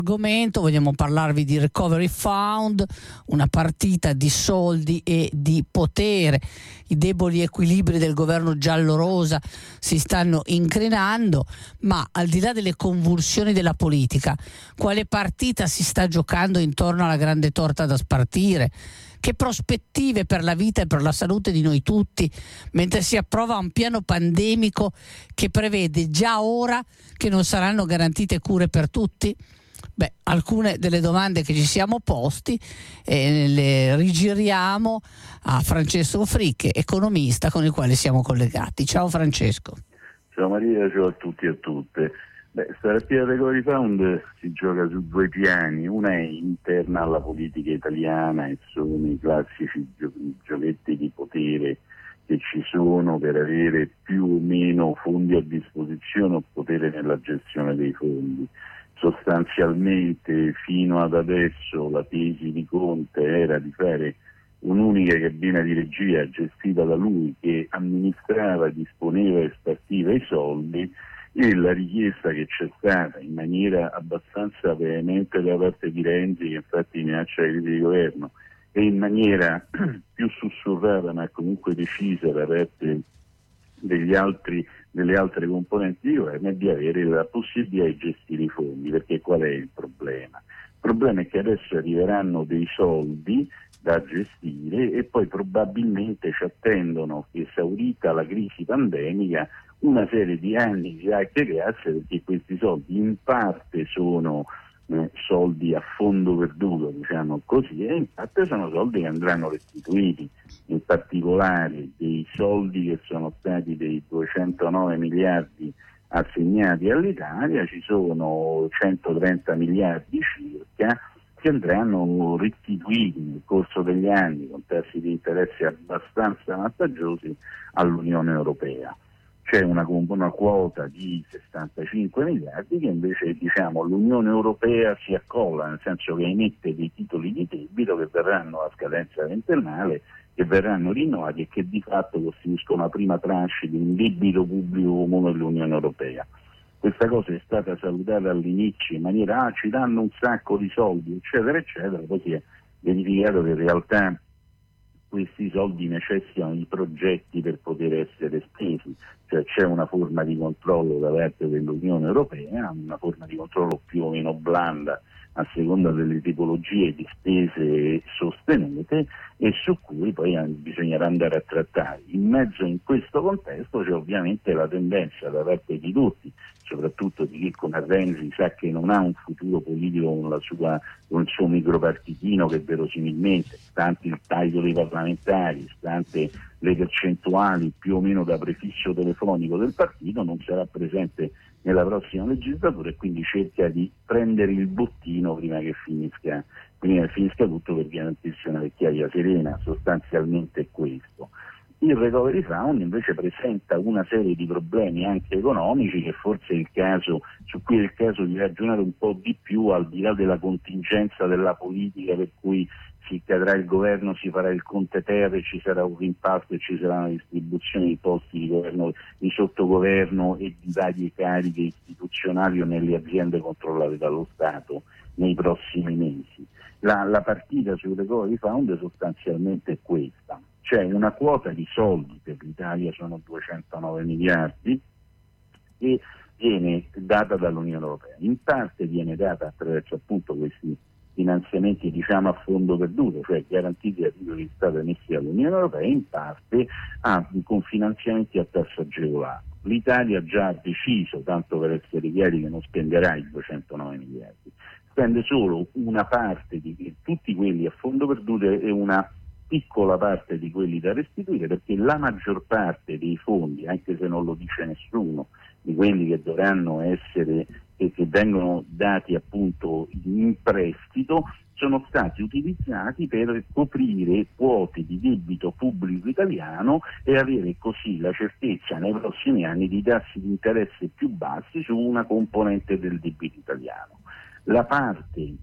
Argomento, vogliamo parlarvi di Recovery Fund, una partita di soldi e di potere. I deboli equilibri del governo giallo-rosa si stanno incrinando, ma al di là delle convulsioni della politica, quale partita si sta giocando intorno alla grande torta da spartire? Che prospettive per la vita e per la salute di noi tutti, mentre si approva un piano pandemico che prevede già ora che non saranno garantite cure per tutti? Beh, alcune delle domande che ci siamo posti le rigiriamo a Francesco Fricche, economista con il quale siamo collegati. Ciao Francesco. Ciao Maria, ciao a tutti e a tutte. Questa partita Recovery Fund si gioca su due piani, una è interna alla politica italiana e sono i classici giochetti di potere che ci sono per avere più o meno fondi a disposizione o potere nella gestione dei fondi. Sostanzialmente fino ad adesso la tesi di Conte era di fare un'unica cabina di regia gestita da lui che amministrava, disponeva e spartiva i soldi, e la richiesta che c'è stata in maniera abbastanza veemente da parte di Renzi, che infatti minaccia la crisi di governo, e in maniera più sussurrata ma comunque decisa da parte delle altre componenti di governo, è di avere la possibilità di gestire i fondi. Perché qual è il problema? Il problema è che adesso arriveranno dei soldi da gestire e poi probabilmente ci attendono, esaurita la crisi pandemica, una serie di anni di vecchie grazie, perché questi soldi in parte sono soldi a fondo perduto, diciamo così, e in parte sono soldi che andranno restituiti. In particolare dei soldi che sono stati dei 209 miliardi assegnati all'Italia, ci sono 130 miliardi circa che andranno restituiti nel corso degli anni con tassi di interesse abbastanza vantaggiosi all'Unione Europea. C'è una quota di 65 miliardi che invece l'Unione Europea si accolla, nel senso che emette dei titoli di debito che verranno a scadenza ventennale, che verranno rinnovati e che di fatto costituiscono la prima tranche di un debito pubblico comune dell'Unione Europea. Questa cosa è stata salutata all'inizio in maniera ci danno un sacco di soldi, eccetera, eccetera, poi si è verificato che in realtà questi soldi necessitano di progetti per poter essere spesi, cioè c'è una forma di controllo da parte dell'Unione Europea, una forma di controllo più o meno blanda a seconda delle tipologie di spese sostenute e su cui poi bisognerà andare a trattare. In mezzo in questo contesto c'è ovviamente la tendenza da parte di tutti, soprattutto di chi come Renzi sa che non ha un futuro politico con il suo micropartitino, che verosimilmente, stante il taglio dei parlamentari, stante le percentuali più o meno da prefisso telefonico del partito, non sarà presente nella prossima legislatura e quindi cerca di prendere il bottino prima che finisca tutto, per garantirsi una vecchiaia serena. Sostanzialmente è questo. Il Recovery Fund invece presenta una serie di problemi anche economici che forse su cui è il caso di ragionare un po' di più, al di là della contingenza della politica per cui si cadrà il governo, si farà il Conte Ter e ci sarà un rimpasto e ci sarà una distribuzione di posti di governo, di sottogoverno e di varie cariche istituzionali o nelle aziende controllate dallo Stato nei prossimi mesi. La partita sul Recovery Fund sostanzialmente è questa. C'è una quota di soldi per l'Italia, sono 209 miliardi, e viene data dall'Unione Europea. In parte viene data attraverso appunto questi finanziamenti a fondo perduto, cioè garantiti a titoli di Stato emessi dall'Unione Europea, in parte con finanziamenti a tasso agevolato. L'Italia ha già deciso, tanto per essere chiari, che non spenderà i 209 miliardi, spende solo una parte di tutti quelli a fondo perduto e una piccola parte di quelli da restituire, perché la maggior parte dei fondi, anche se non lo dice nessuno, di quelli che dovranno essere e che vengono dati appunto in prestito, sono stati utilizzati per coprire quote di debito pubblico italiano e avere così la certezza nei prossimi anni di tassi di interesse più bassi su una componente del debito italiano. La parte,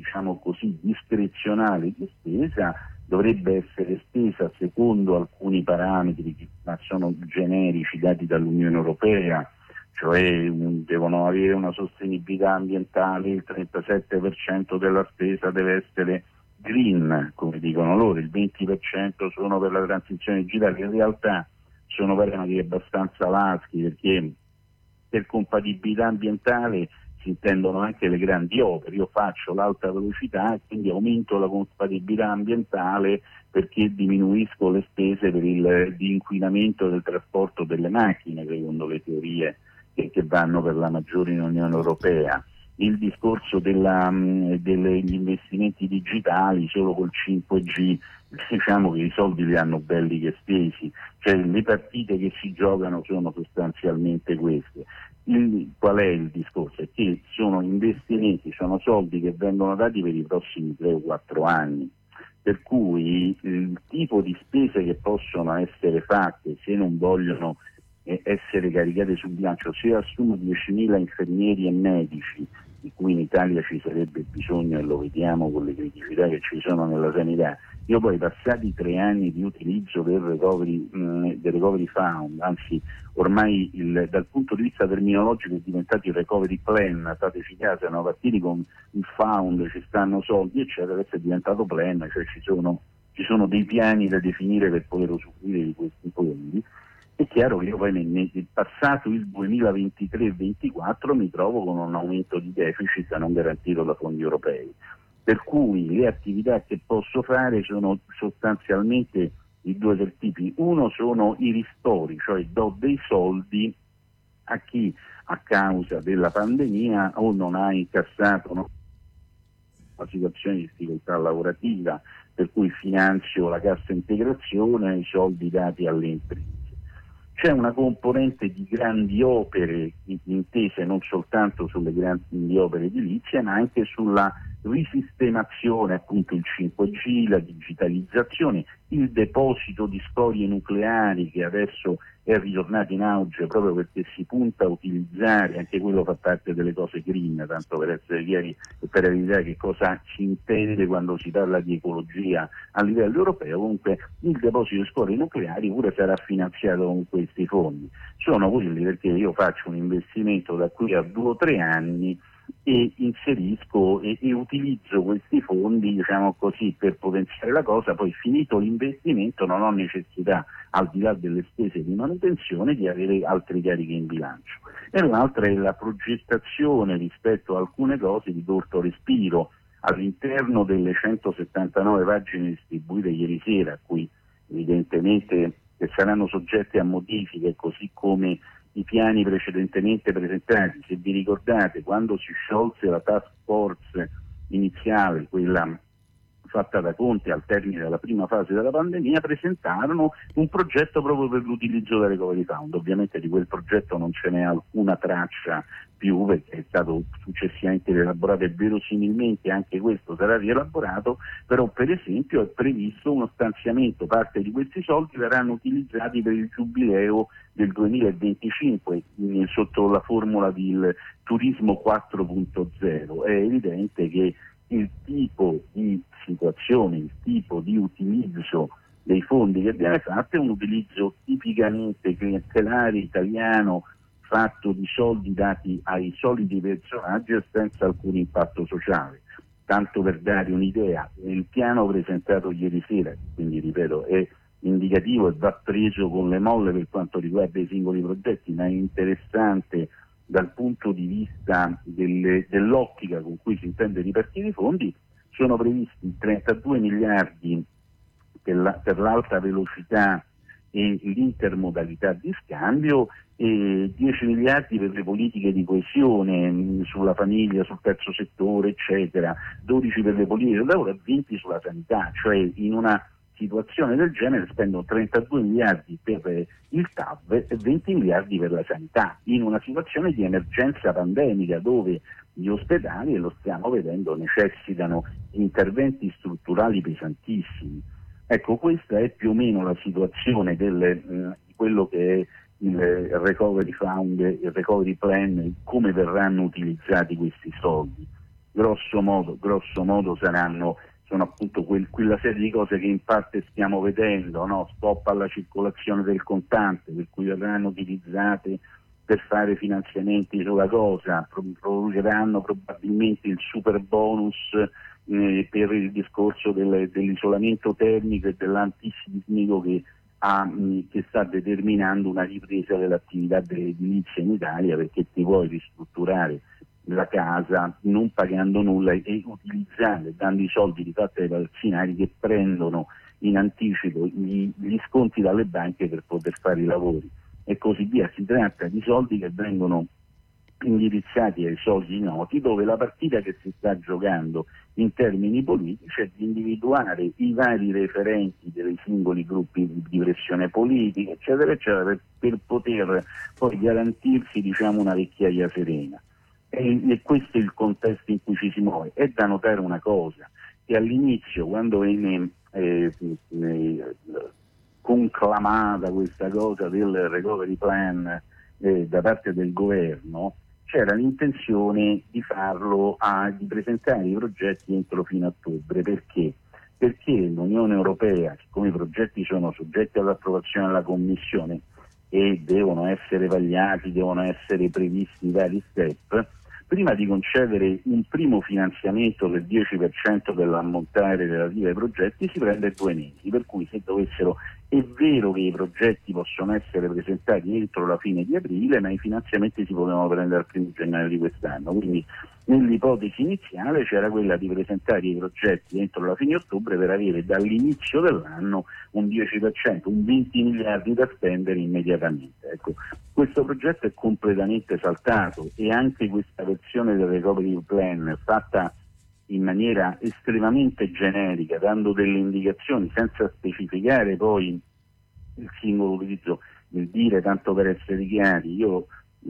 discrezionale di spesa dovrebbe essere spesa secondo alcuni parametri, ma sono generici, dati dall'Unione Europea, cioè devono avere una sostenibilità ambientale, il 37% della spesa deve essere green, come dicono loro, il 20% sono per la transizione digitale. In realtà sono parametri abbastanza laschi, perché per compatibilità ambientale si intendono anche le grandi opere. Io faccio l'alta velocità e quindi aumento la compatibilità ambientale perché diminuisco le spese di inquinamento del trasporto delle macchine, secondo le teorie che vanno per la maggiore in Unione Europea. Il discorso degli investimenti digitali, solo col 5G, diciamo che i soldi li hanno belli che spesi, cioè le partite che si giocano sono sostanzialmente queste. Qual è il discorso? È che sono investimenti, sono soldi che vengono dati per i prossimi 3 o 4 anni, per cui il tipo di spese che possono essere fatte, se non vogliono essere caricate sul bilancio, se assumo 10.000 infermieri e medici, di cui in Italia ci sarebbe bisogno e lo vediamo con le criticità che ci sono nella sanità, io poi passati 3 anni di utilizzo del recovery fund, anzi ormai dal punto di vista terminologico è diventato il recovery plan, fateci caso, erano partiti con il fund, ci stanno soldi eccetera, adesso è diventato plan, cioè ci sono dei piani da definire per poter usufruire di questi fondi. È chiaro che io poi nel passato il 2023-2024 mi trovo con un aumento di deficit non garantito da fondi europei, per cui le attività che posso fare sono sostanzialmente di due del tipi. Uno sono i ristori, cioè do dei soldi a chi a causa della pandemia o non ha incassato una situazione di difficoltà lavorativa, per cui finanzio la cassa integrazione e i soldi dati alle imprese. C'è una componente di grandi opere intese non soltanto sulle grandi opere edilizie, ma anche sulla risistemazione, appunto il 5G, la digitalizzazione, il deposito di scorie nucleari che adesso è ritornato in auge proprio perché si punta a utilizzare, anche quello fa parte delle cose green, tanto per essere chiari e per evidenziare che cosa si intende quando si parla di ecologia a livello europeo. Comunque il deposito di scorie nucleari pure sarà finanziato con questi fondi. Sono quelli perché io faccio un investimento da qui a 2 o 3 anni e inserisco e utilizzo questi fondi, diciamo così, per potenziare la cosa. Poi finito l'investimento non ho necessità, al di là delle spese di manutenzione, di avere altri carichi in bilancio. E l'altra è la progettazione rispetto a alcune cose di corto respiro all'interno delle 179 pagine distribuite ieri sera, a cui evidentemente che saranno soggette a modifiche, così come i piani precedentemente presentati. Se vi ricordate, quando si sciolse la task force iniziale, quella fatta da Conte al termine della prima fase della pandemia, presentarono un progetto proprio per l'utilizzo del recovery fund. Ovviamente di quel progetto non ce n'è alcuna traccia più, perché è stato successivamente rielaborato e verosimilmente anche questo sarà rielaborato, però per esempio è previsto uno stanziamento, parte di questi soldi verranno utilizzati per il giubileo del 2025 sotto la formula del turismo 4.0. È evidente che il tipo di situazione, il tipo di utilizzo dei fondi che viene fatto è un utilizzo tipicamente clientelare italiano, fatto di soldi dati ai soliti personaggi e senza alcun impatto sociale. Tanto per dare un'idea, il piano presentato ieri sera, quindi ripeto, è indicativo e va preso con le molle per quanto riguarda i singoli progetti, ma è interessante dal punto di vista dell'ottica con cui si intende ripartire i fondi. Sono previsti 32 miliardi per l'alta velocità e l'intermodalità di scambio e 10 miliardi per le politiche di coesione sulla famiglia, sul terzo settore, eccetera, 12 per le politiche del lavoro e 20 sulla sanità, cioè in una situazione del genere spendono 32 miliardi per il TAV e 20 miliardi per la sanità, in una situazione di emergenza pandemica dove gli ospedali, e lo stiamo vedendo, necessitano interventi strutturali pesantissimi. Ecco, questa è più o meno la situazione di quello che è il recovery fund, il recovery plan, come verranno utilizzati questi soldi. Grosso modo sono appunto quella serie di cose che in parte stiamo vedendo, no? Stop alla circolazione del contante, per cui verranno utilizzate per fare finanziamenti sulla cosa, prorogeranno probabilmente il super bonus per il discorso dell'isolamento termico e dell'antisismico che sta determinando una ripresa dell'attività dell'edilizia in Italia, perché ti vuoi ristrutturare la casa non pagando nulla e utilizzando e dando i soldi di fatto ai palazzinari che prendono in anticipo gli sconti dalle banche per poter fare i lavori e così via. Si tratta di soldi che vengono indirizzati ai soldi noti, dove la partita che si sta giocando in termini politici è di individuare i vari referenti dei singoli gruppi di pressione politica, eccetera, eccetera, per poter poi garantirsi, diciamo, una vecchiaia serena. E questo è il contesto in cui ci si muove. È da notare una cosa, che all'inizio, quando venne conclamata questa cosa del recovery plan da parte del governo, c'era l'intenzione di farlo, di presentare i progetti entro fine ottobre. Perché? Perché l'Unione Europea, siccome i progetti sono soggetti all'approvazione della Commissione e devono essere vagliati, devono essere previsti vari step, prima di concedere un primo finanziamento del 10% dell'ammontare relativo ai progetti si prende 2 mesi, per cui se dovessero, è vero che i progetti possono essere presentati entro la fine di aprile, ma i finanziamenti si potevano prendere al 1 gennaio di quest'anno, quindi nell'ipotesi iniziale c'era quella di presentare i progetti entro la fine ottobre per avere dall'inizio dell'anno un 10%, un 20 miliardi da spendere immediatamente. Ecco, questo progetto è completamente saltato e anche questa versione del recovery plan fatta in maniera estremamente generica, dando delle indicazioni senza specificare poi il singolo utilizzo, il dire, tanto per essere chiari, io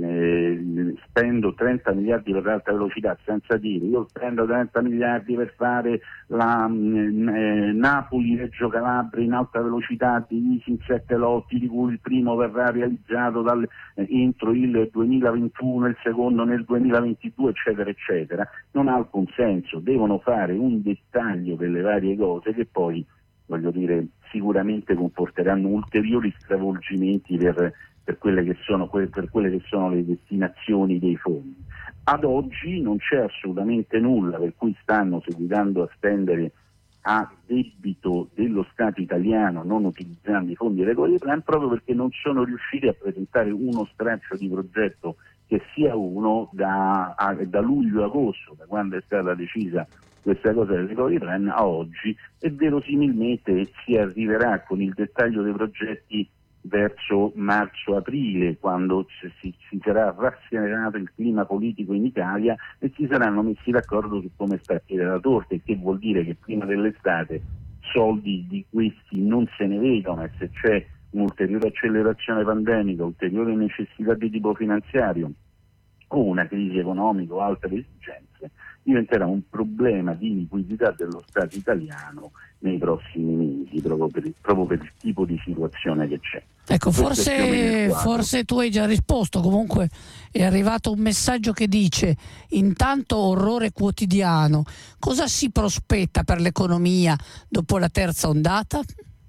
spendo 30 miliardi per l'alta velocità, senza dire io spendo 30 miliardi per fare la Napoli-Reggio Calabria in alta velocità divisi in 7 lotti, di cui il primo verrà realizzato entro il 2021, il secondo nel 2022, eccetera eccetera. Non ha alcun senso, devono fare un dettaglio delle varie cose che poi, voglio dire, sicuramente comporteranno ulteriori stravolgimenti per quelle che sono le destinazioni dei fondi. Ad oggi non c'è assolutamente nulla per cui stanno seguitando a spendere a debito dello Stato italiano non utilizzando i fondi recovery plan, proprio perché non sono riusciti a presentare uno straccio di progetto che sia uno da luglio-agosto, da quando è stata decisa questa cosa del recovery plan a oggi, e verosimilmente si arriverà con il dettaglio dei progetti verso marzo-aprile, quando si sarà rassegnato il clima politico in Italia e si saranno messi d'accordo su come spartire la torta, il che vuol dire che prima dell'estate soldi di questi non se ne vedono, e se c'è un'ulteriore accelerazione pandemica, ulteriore necessità di tipo finanziario o una crisi economica o altre esigenze, diventerà un problema di liquidità dello Stato italiano nei prossimi mesi, proprio per il tipo di situazione che c'è. Ecco, forse tu hai già risposto, comunque è arrivato un messaggio che dice: intanto orrore quotidiano, cosa si prospetta per l'economia dopo la terza ondata?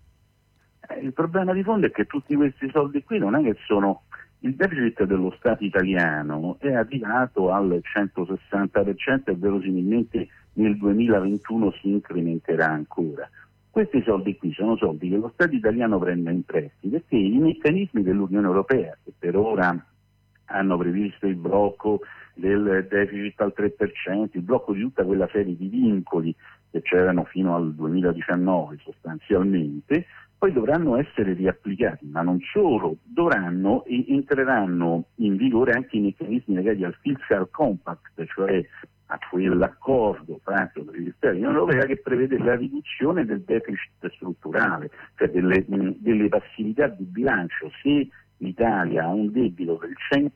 Il problema di fondo è che tutti questi soldi qui non è che sono... Il deficit dello Stato italiano è arrivato al 160% e verosimilmente nel 2021 si incrementerà ancora. Questi soldi qui sono soldi che lo Stato italiano prende in prestito, perché i meccanismi dell'Unione Europea, che per ora hanno previsto il blocco del deficit al 3%, il blocco di tutta quella serie di vincoli che c'erano fino al 2019 sostanzialmente, poi dovranno essere riapplicati, ma non solo, entreranno in vigore anche i meccanismi legati al Fiscal Compact, cioè a quell'accordo fatto dagli Stati dell'Unione Europea che prevede la riduzione del deficit strutturale, cioè delle passività di bilancio. Se l'Italia ha un debito del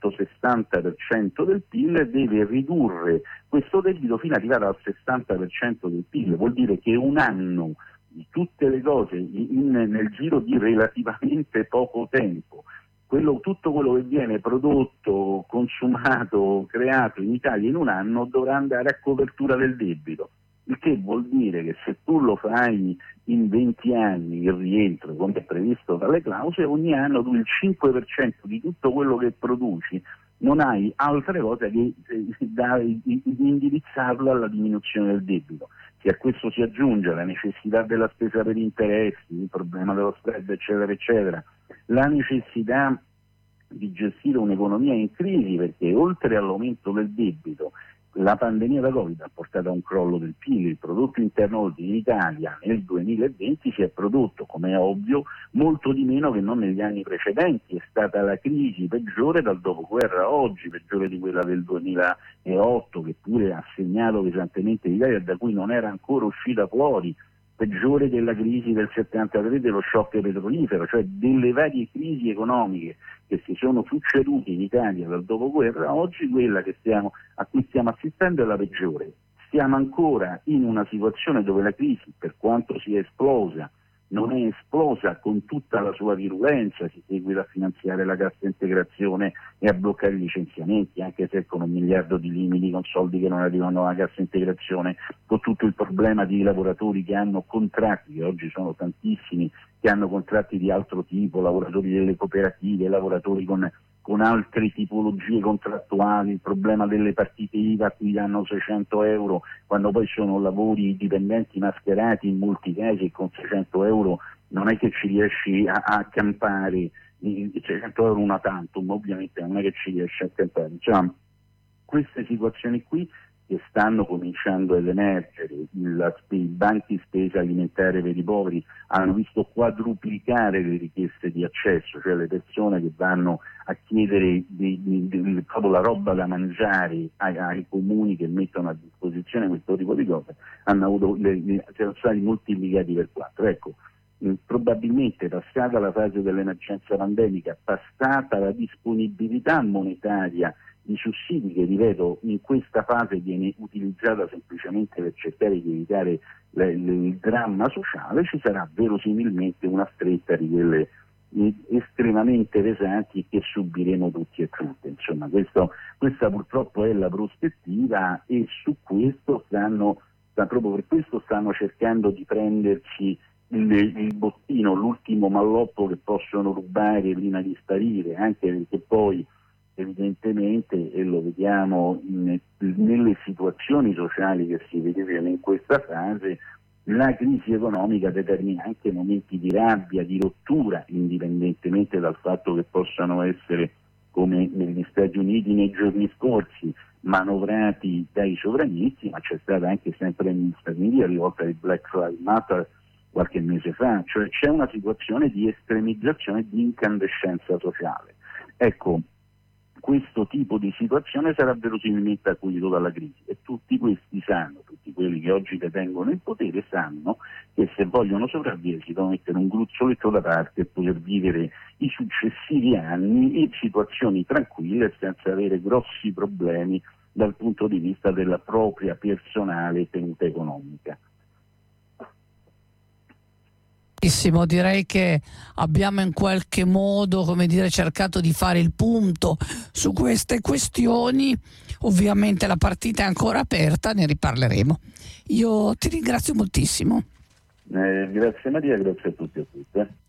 160% del PIL, deve ridurre questo debito fino ad arrivare al 60% del PIL, vuol dire che un anno di tutte le cose nel giro di relativamente poco tempo, tutto quello che viene prodotto, consumato, creato in Italia in un anno dovrà andare a copertura del debito. il che vuol dire che se tu lo fai in 20 anni il rientro, come è previsto dalle clausole, ogni anno tu il 5% di tutto quello che produci non hai altre cose che indirizzarlo alla diminuzione del debito. Se a questo si aggiunge la necessità della spesa per interessi, il problema dello spread, eccetera, eccetera, la necessità di gestire un'economia in crisi, perché oltre all'aumento del debito, la pandemia da Covid ha portato a un crollo del PIL, il prodotto interno lordo in Italia nel 2020 si è prodotto, come è ovvio, molto di meno che non negli anni precedenti. È stata la crisi peggiore dal dopoguerra a oggi, peggiore di quella del 2008, che pure ha segnato pesantemente l'Italia, da cui non era ancora uscita fuori, peggiore della crisi del 73, dello shock petrolifero, cioè delle varie crisi economiche che si sono succedute in Italia dal dopoguerra. Oggi quella a cui stiamo assistendo è la peggiore. Siamo ancora in una situazione dove la crisi, per quanto sia esplosa, non è esplosa con tutta la sua virulenza, si seguita a finanziare la cassa integrazione e a bloccare i licenziamenti, anche se con 1 miliardo di limiti, con soldi che non arrivano alla cassa integrazione, con tutto il problema di lavoratori che hanno contratti, che oggi sono tantissimi, che hanno contratti di altro tipo, lavoratori delle cooperative, lavoratori con altre tipologie contrattuali, il problema delle partite IVA a cui danno 600 euro quando poi sono lavori dipendenti mascherati in molti casi, e con 600 euro non è che ci riesci a campare, 600 euro una tantum, ovviamente non è che ci riesci a campare. Insomma, queste situazioni qui che stanno cominciando ad emergere, i banchi spesa alimentare per i poveri hanno visto quadruplicare le richieste di accesso, cioè le persone che vanno a chiedere proprio la roba da mangiare ai comuni che mettono a disposizione questo tipo di cose, sono stati moltiplicati per 4. Ecco, probabilmente passata la fase dell'emergenza pandemica, passata la disponibilità monetaria di sussidi, che ripeto in questa fase viene utilizzata semplicemente per cercare di evitare il dramma sociale, ci sarà verosimilmente una stretta di quelle estremamente pesanti che subiremo tutti e tutte. Insomma, questa purtroppo è la prospettiva, e su questo proprio per questo stanno cercando di prenderci il bottino, l'ultimo malloppo che possono rubare prima di sparire, anche perché poi evidentemente, e lo vediamo nelle situazioni sociali che si vedevano in questa fase, la crisi economica determina anche momenti di rabbia, di rottura, indipendentemente dal fatto che possano essere, come negli Stati Uniti nei giorni scorsi, manovrati dai sovranisti, ma c'è stata anche sempre negli Stati Uniti la rivolta di Black Lives Matter qualche mese fa, cioè c'è una situazione di estremizzazione, di incandescenza sociale. Ecco, questo tipo di situazione sarà verosimilmente acuito dalla crisi, e tutti questi sanno, tutti quelli che oggi detengono il potere sanno che se vogliono sopravvivere si devono mettere un gruzzoletto da parte e poter vivere i successivi anni in situazioni tranquille senza avere grossi problemi dal punto di vista della propria personale tenuta economica. Direi che abbiamo in qualche modo, cercato di fare il punto su queste questioni. Ovviamente la partita è ancora aperta, ne riparleremo. Io ti ringrazio moltissimo. Grazie Maria, grazie a tutti e a tutte.